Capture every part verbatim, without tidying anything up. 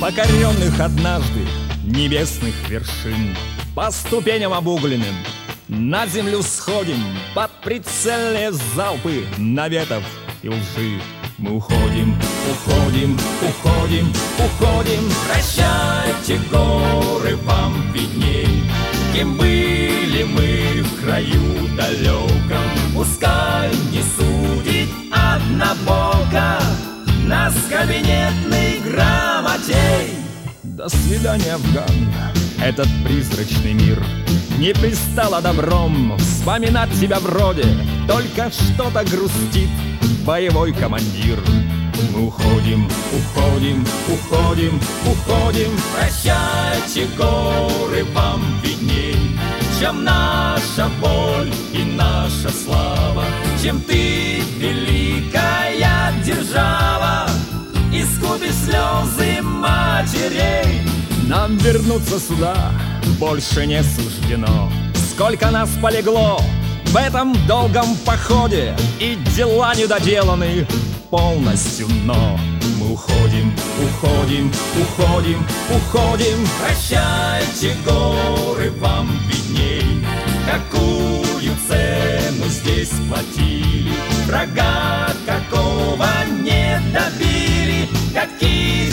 покоренных однажды небесных вершин. По ступеням обугленным на землю сходим, под прицельные залпы наветов и лжи. Мы уходим, уходим, уходим, уходим. Прощайте, горы, вам видней. Кем были мы в краю далеком, пускай не судит однобоко нас кабинетный грамотей. До свидания, Афган, этот призрачный мир. Не пристало добром вспоминать тебя вроде, только что-то грустит боевой командир. Мы уходим, уходим, уходим, уходим. Прощайте, горы, вам видней. Чем наша боль и наша слава, чем ты, великая держава, искупи слезы матерей. Нам вернуться сюда больше не суждено. Сколько нас полегло в этом долгом походе, и дела недоделаны полностью, но мы уходим, уходим, уходим, уходим. Прощайте, горы, вам видней. Какую цену здесь платили, врага какого не добили, каких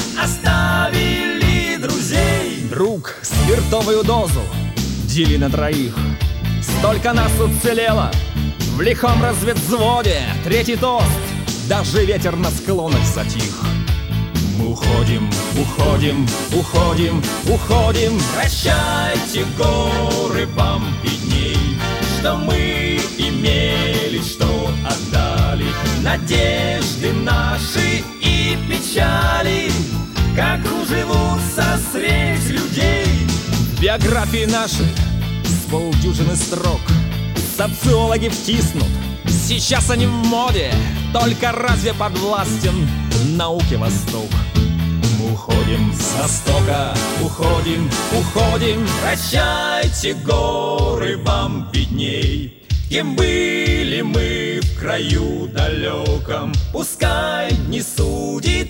оставили друзей. Друг, спиртовую дозу дели на троих. Столько нас уцелело в лихом разведвзводе. Третий тост, даже ветер на склонах затих. Мы уходим, уходим, уходим, уходим. Прощайте, горы, вам видней. Что мы имели, что отдали, надежды наши и печали, как уживутся средь людей. В биографии нашей с полдюжины строк социологи втиснут. Сейчас они в моде, только разве подвластен науке Восток? Мы уходим с Востока, уходим, уходим. Прощайте, горы, вам видней. Кем были мы в краю далеком, пускай не судит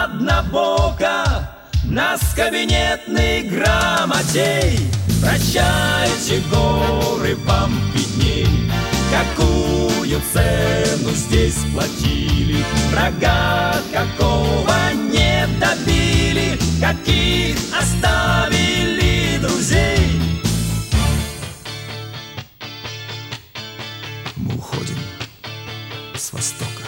однобоко нас кабинетный грамотей. Прощайте, горы, вам видней. Какую цену здесь платили, врага какого не добили, каких оставили друзей. Мы уходим с Востока.